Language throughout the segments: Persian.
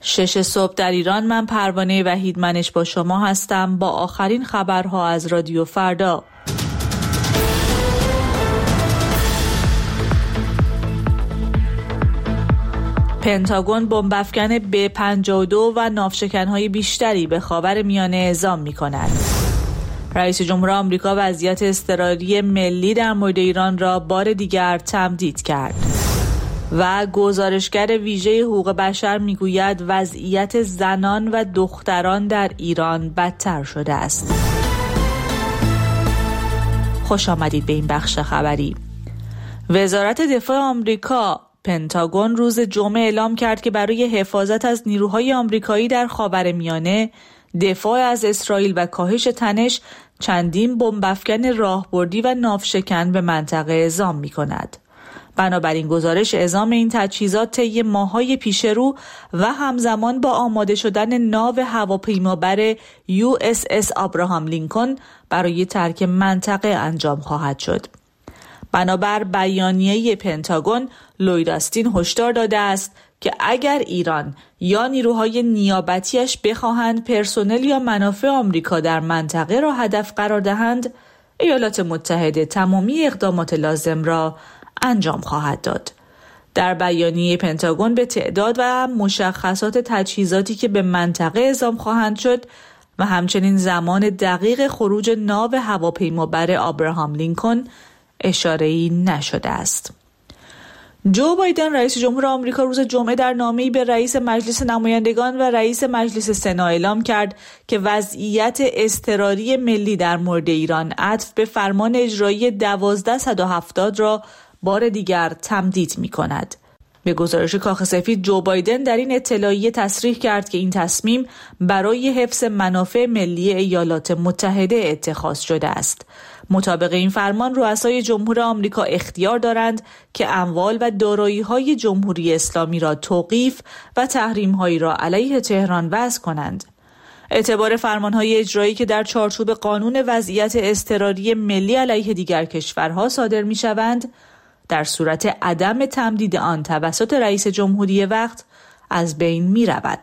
6 صبح در ایران. من پروانه وحیدمنش با شما هستم با آخرین خبرها از رادیو فردا. پنتاگون بمب‌افکن B-52 و ناوشکن‌های بیشتری به خاورمیانه اعزام می‌کند. رئیس جمهور آمریکا وضعیت اضطراری ملی در مورد ایران را بار دیگر تمدید کرد. و گزارشگر ویژه حقوق بشر میگوید وضعیت زنان و دختران در ایران بدتر شده است. خوش آمدید به این بخش خبری. وزارت دفاع آمریکا پنتاگون روز جمعه اعلام کرد که برای حفاظت از نیروهای آمریکایی در خاورمیانه، دفاع از اسرائیل و کاهش تنش چندین بمب‌افکن راهبردی و ناوشکن به منطقه اعزام می‌کند. بنابراین گزارش اعزام این تجهیزات طی ماه‌های پیش رو و همزمان با آماده شدن ناو هواپیمابر USS آبراهام لینکن برای ترک منطقه انجام خواهد شد. بنابر بیانیه پنتاگون، لوید آستین هشدار داده است که اگر ایران یا نیروهای نیابتیش بخواهند پرسنل یا منافع آمریکا در منطقه را هدف قرار دهند، ایالات متحده تمامی اقدامات لازم را انجام خواهد داد. در بیانیه پنتاگون به تعداد و مشخصات تجهیزاتی که به منطقه اعزام خواهند شد و همچنین زمان دقیق خروج ناو هواپیمابر آبراهام لینکن اشاره‌ای نشده است. جو بایدن رئیس جمهور آمریکا روز جمعه در نامه‌ای به رئیس مجلس نمایندگان و رئیس مجلس سنا اعلام کرد که وضعیت اضطراری ملی در مورد ایران عطف به فرمان اجرایی 12170 را بار دیگر تمدید می‌کند. به گزارش کاخ سفید، جو بایدن در این اطلاعیه تصریح کرد که این تصمیم برای حفظ منافع ملی ایالات متحده اتخاذ شده است. مطابق این فرمان، رؤسای جمهور آمریکا اختیار دارند که اموال و دارایی‌های جمهوری اسلامی را توقیف و تحریم‌هایی را علیه تهران وضع کنند. اعتبار فرمان‌های اجرایی که در چارچوب قانون وضعیت اضطراری ملی علیه دیگر کشورها صادر می‌شوند، در صورت عدم تمدید آن توسط رئیس جمهوری وقت از بین می‌رود.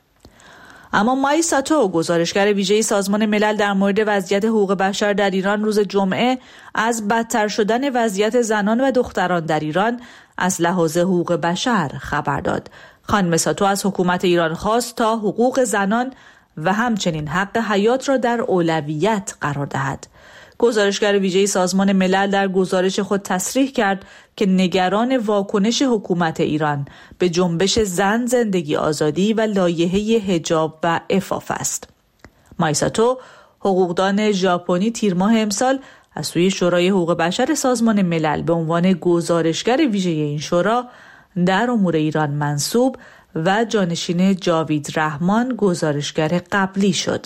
اما مای ساتو، گزارشگر ویژه سازمان ملل در مورد وضعیت حقوق بشر در ایران، روز جمعه از بدتر شدن وضعیت زنان و دختران در ایران از لحاظ حقوق بشر خبر داد. خانم ساتو از حکومت ایران خواست تا حقوق زنان و همچنین حق حیات را در اولویت قرار دهد. گزارشگر ویژه سازمان ملل در گزارش خود تصریح کرد که نگران واکنش حکومت ایران به جنبش زن، زندگی، آزادی و لایحه حجاب و عفاف است. مایساتو، حقوقدان ژاپنی، تیر ماه امسال از سوی شورای حقوق بشر سازمان ملل به عنوان گزارشگر ویژه این شورا در امور ایران منصوب و جانشین جاوید رحمان گزارشگر قبلی شد.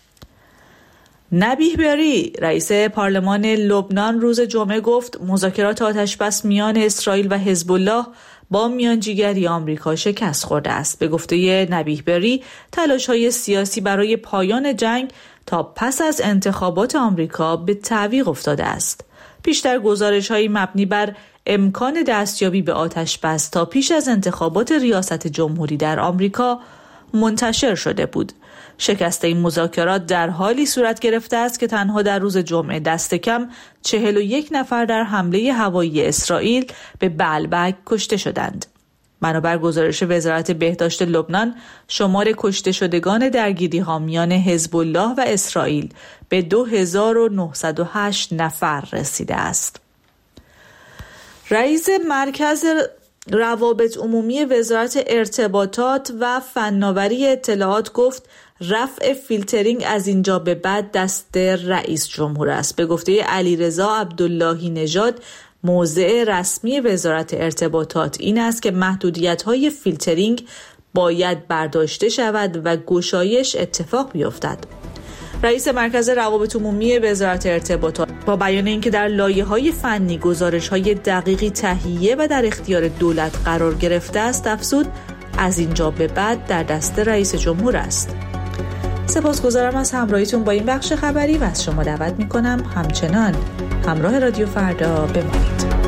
نبیه بری، رئیس پارلمان لبنان، روز جمعه گفت مذاکرات آتشبس میان اسرائیل و حزب الله با میانجیگری آمریکا شکست خورده است. به گفته نبیه بری، تلاش‌های سیاسی برای پایان جنگ تا پس از انتخابات آمریکا به تعویق افتاده است. پیشتر گزارش‌های مبنی بر امکان دستیابی به آتشبس تا پیش از انتخابات ریاست جمهوری در آمریکا منتشر شده بود. شکست این مذاکرات در حالی صورت گرفته است که تنها در روز جمعه دست کم 41 نفر در حمله هوایی اسرائیل به بعلبک کشته شدند. بنابر گزارش وزارت بهداشت لبنان، شمار کشته شدگان درگیری‌ها میان حزب الله و اسرائیل به 2908 نفر رسیده است. رئیس مرکز روابط عمومی وزارت ارتباطات و فناوری اطلاعات گفت رفع فیلترینگ از اینجا به بعد دست رئیس جمهور است. به گفته علیرضا عبداللهی نژاد، موضع رسمی وزارت ارتباطات این است که محدودیت‌های فیلترینگ باید برداشته شود و گشایش اتفاق بیفتد. رئیس مرکز روابط عمومی وزارت ارتباطات با بیان اینکه در لایه‌های فنی گزارش‌های دقیقی تهیه و در اختیار دولت قرار گرفته است، افزود از اینجا به بعد در دست رئیس جمهور است. سپاسگزارم از همراهیتون با این بخش خبری و از شما دعوت می‌کنم همچنان همراه رادیو فردا بمانید.